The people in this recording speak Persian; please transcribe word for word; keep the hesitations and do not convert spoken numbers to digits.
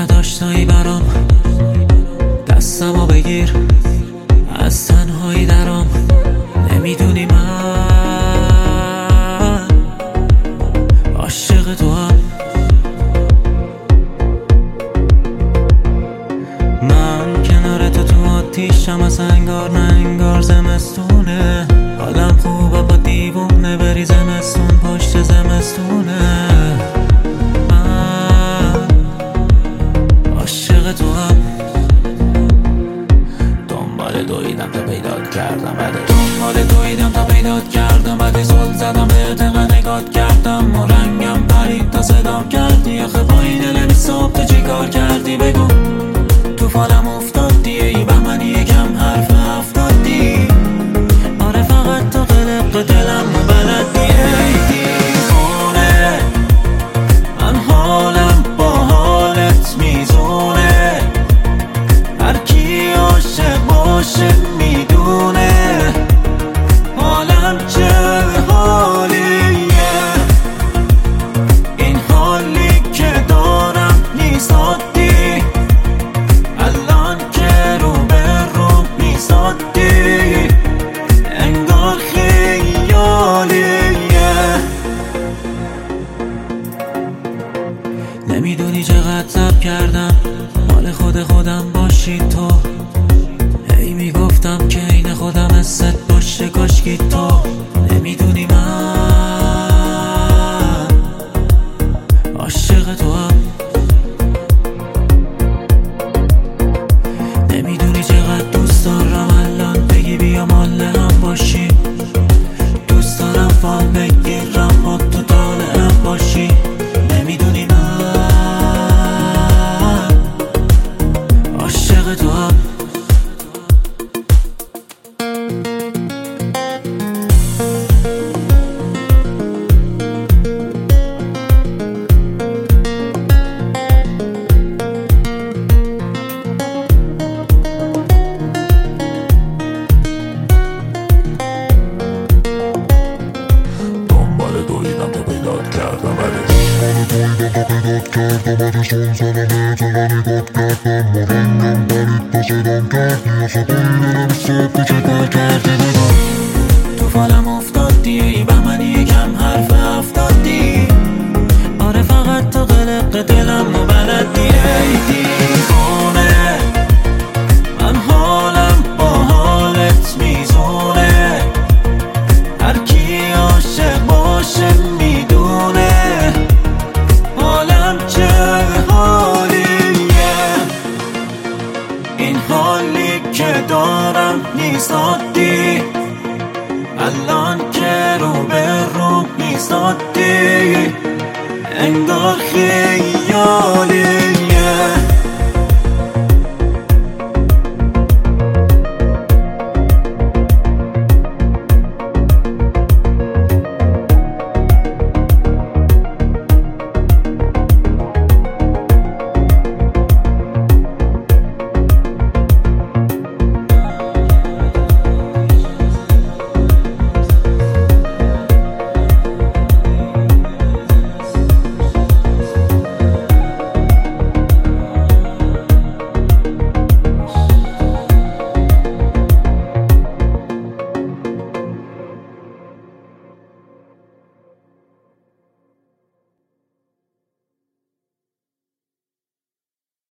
نداشتایی برام، دستمو بگیر از تنهایی درام. نمیدونی من عاشق تو هم. من کنار تو تو آتیشم، از انگار نه انگار زمستونه. حالم خوبه با دیوونه، بری زمستون پشت زمستونه. من عاشق تو هم. دنبال دویدم تا پیدات کردم، بعد دنبال دویدم تا پیدات کردم، بعد زل زدم به دقیقه نگات کردم و رنگم پرید تا صدام کردی. آخه با این دل بی صبح تو چی کار کردی بگو؟ تو فالم افتادی ای بهمنی یکم حرف افتادی. آره فقط تو قلق دلم و بلدی ای دیوونه. من حالم با حالت میزونه، هر کی عاشق باشه میدونه حالم چه حالیه. این حالی که دارم نیست عادی، الان که رو به رو میزادی انگار خیالیه. نمیدونی چقدر زب کردم مال خود خودم باشی تو. هی میگفتم که این خودم حست باشه کاشکی تو. نمیدونی من عاشق تو هم. نمیدونی چقدر دوست دارم الان بگی بیا مال هم باشی. دوست دارم فال بگیرم با تو طالعم باشی. نمیدونی من عاشق تو هم. دویدم تا پیدات کردم، بعدش دویدم تا پیدات کردم، بعدش اون زدم به دقیقه نگات کردم و رنگم پرید تا صدام کردی. آخه با این دلم صبح تو چه کار کردی بگو؟ تو فالم افتادی ای بهمنی یکم حرف افتادی. آره فقط تو قلق دلم و بلدی ای دیوونه. من حالم با حالت میزونه، هر کی عاشق باشه میدونه حالم چه حالیه. این حالی که دارم نیست عادی، الان که رو به رو میزادی انگار خیلی